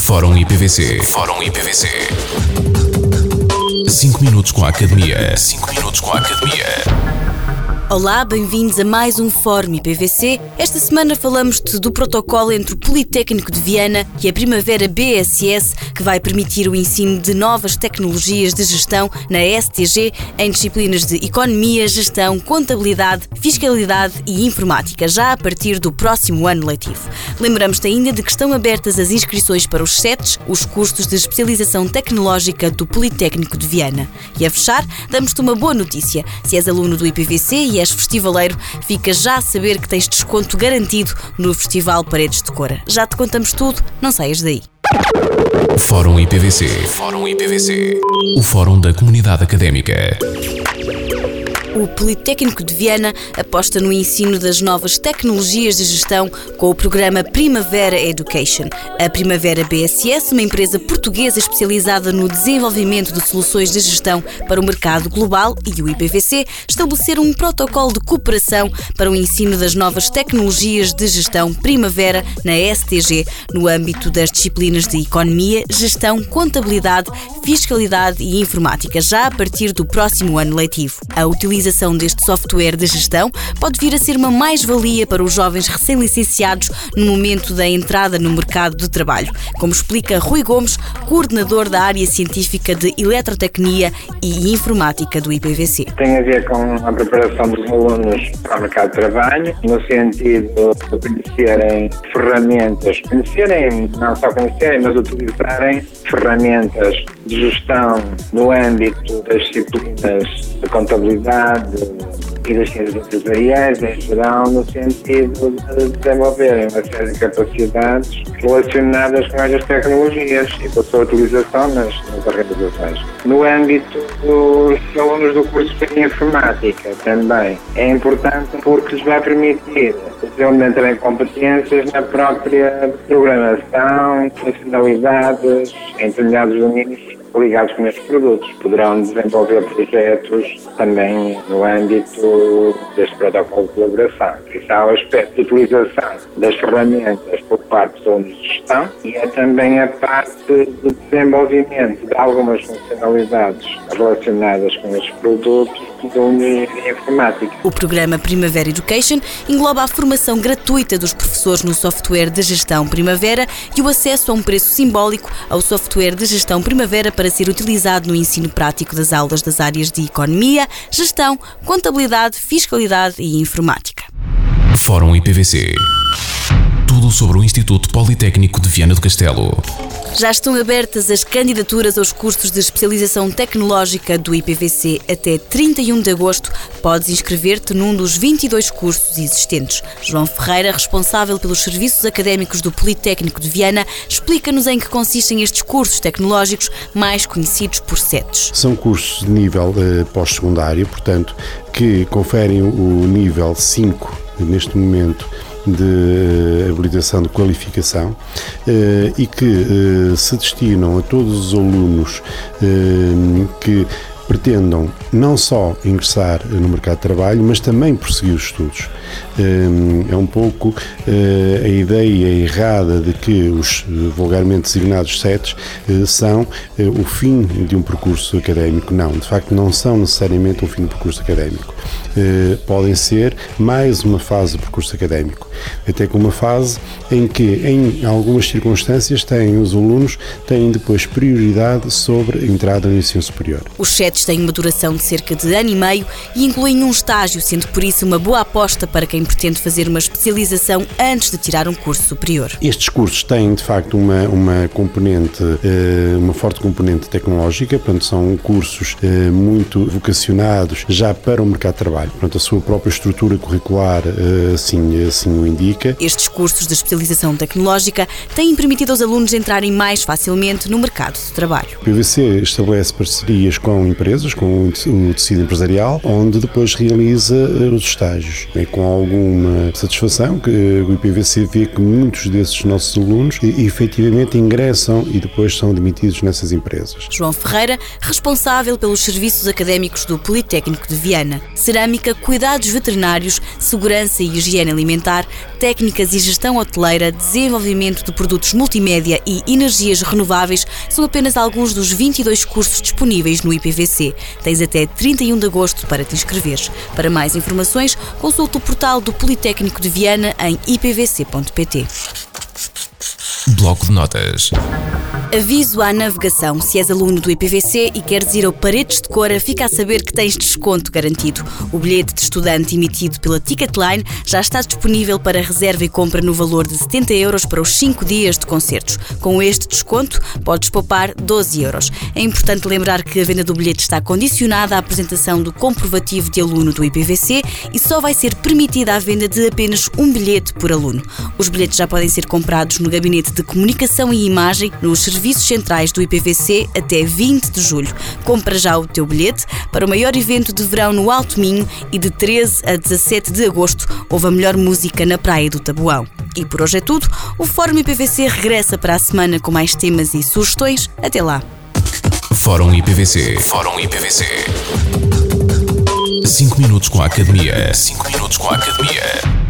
Fórum IPVC. Fórum IPVC. 5 minutos com a Academia. 5 minutos com a Academia. Olá, bem-vindos a mais um Fórum IPVC. Esta semana falamos-te do protocolo entre o Politécnico de Viana e a Primavera BSS, que vai permitir o ensino de novas tecnologias de gestão na STG em disciplinas de Economia, Gestão, Contabilidade, Fiscalidade e Informática, já a partir do próximo ano letivo. Lembramos-te ainda de que estão abertas as inscrições para os CETs, os cursos de especialização tecnológica do Politécnico de Viana. E a fechar, damos-te uma boa notícia. Se és aluno do IPVC e és festivaleiro, fica já a saber que tens desconto garantido no Festival Paredes de Cora. Já te contamos tudo, não saias daí. Fórum IPVC. Fórum IPVC. O Fórum da Comunidade Académica. O Politécnico de Viana aposta no ensino das novas tecnologias de gestão com o programa Primavera Education. A Primavera BSS, uma empresa portuguesa especializada no desenvolvimento de soluções de gestão para o mercado global, e o IPVC estabeleceram um protocolo de cooperação para o ensino das novas tecnologias de gestão Primavera na STG, no âmbito das disciplinas de Economia, Gestão, Contabilidade, Fiscalidade e Informática, já a partir do próximo ano letivo. A utilização deste software de gestão pode vir a ser uma mais-valia para os jovens recém-licenciados no momento da entrada no mercado de trabalho, como explica Rui Gomes, coordenador da área científica de Eletrotecnia e Informática do IPVC. Tem a ver com a preparação dos alunos para o mercado de trabalho, no sentido de conhecerem ferramentas, não só conhecerem, mas utilizarem ferramentas de gestão no âmbito das disciplinas de contabilidade e das ciências empresariais em geral, no sentido de desenvolverem uma série de capacidades relacionadas com estas tecnologias e com a sua utilização nas organizações. No âmbito dos alunos do curso de Informática também é importante porque lhes vai permitir desenvolverem competências na própria programação, funcionalidades em determinados domínios ligados com estes produtos. Poderão desenvolver projetos também no âmbito deste protocolo de colaboração. Isso há o aspecto de utilização das ferramentas por parte dos alunos de gestão e é também a parte de desenvolvimento de algumas funcionalidades relacionadas com estes produtos da engenharia informática. O programa Primavera Education engloba a formação gratuita dos professores no software de gestão Primavera e o acesso a um preço simbólico ao software de gestão Primavera para ser utilizado no ensino prático das aulas das áreas de Economia, Gestão, Contabilidade, Fiscalidade e Informática. Fórum IPVC. Tudo sobre o Instituto Politécnico de Viana do Castelo. Já estão abertas as candidaturas aos cursos de especialização tecnológica do IPVC até 31 de agosto. Podes inscrever-te num dos 22 cursos existentes. João Ferreira, responsável pelos serviços académicos do Politécnico de Viana, explica-nos em que consistem estes cursos tecnológicos, mais conhecidos por CETs. São cursos de nível pós-secundário, portanto, que conferem o nível 5 neste momento de habilitação de qualificação e que se destinam a todos os alunos que pretendam não só ingressar no mercado de trabalho, mas também prosseguir os estudos. É um pouco a ideia errada de que os vulgarmente designados CETs são o fim de um percurso académico. Não, de facto não são necessariamente o fim do percurso académico. Podem ser mais uma fase do percurso académico, até com uma fase em que, em algumas circunstâncias, os alunos têm depois prioridade sobre a entrada no ensino superior. Os CETs têm uma duração de cerca de ano e meio e incluem um estágio, sendo por isso uma boa aposta para quem pretende fazer uma especialização antes de tirar um curso superior. Estes cursos têm, de facto, uma componente, uma forte componente tecnológica, portanto, são cursos muito vocacionados já para o mercado de trabalho. Portanto, a sua própria estrutura curricular assim o indica. Estes cursos de especialização tecnológica têm permitido aos alunos entrarem mais facilmente no mercado de trabalho. O IPVC estabelece parcerias com empresas empresas, com o tecido empresarial, onde depois realiza os estágios. É com alguma satisfação que o IPVC vê que muitos desses nossos alunos efetivamente ingressam e depois são admitidos nessas empresas. João Ferreira, responsável pelos serviços académicos do Politécnico de Viana. Cerâmica, cuidados veterinários, segurança e higiene alimentar, técnicas e gestão hoteleira, desenvolvimento de produtos multimédia e energias renováveis são apenas alguns dos 22 cursos disponíveis no IPVC. Tens até 31 de agosto para te inscreveres. Para mais informações, consulte o portal do Politécnico de Viana em ipvc.pt. Bloco de notas. Aviso à navegação. Se és aluno do IPVC e queres ir ao Paredes de Cora, fica a saber que tens desconto garantido. O bilhete de estudante emitido pela Ticketline já está disponível para reserva e compra no valor de 70 € para os 5 dias de concertos. Com este desconto, podes poupar 12 €. É importante lembrar que a venda do bilhete está condicionada à apresentação do comprovativo de aluno do IPVC e só vai ser permitida a venda de apenas um bilhete por aluno. Os bilhetes já podem ser comprados no Gabinete de Comunicação e Imagem, nos serviços centrais do IPVC até 20 de julho. Compra já o teu bilhete para o maior evento de verão no Alto Minho e de 13 a 17 de agosto houve a melhor música na Praia do Taboão. E por hoje é tudo. O Fórum IPVC regressa para a semana com mais temas e sugestões. Até lá. Fórum IPVC. Fórum IPVC. 5 minutos com a Academia. 5 minutos com a Academia.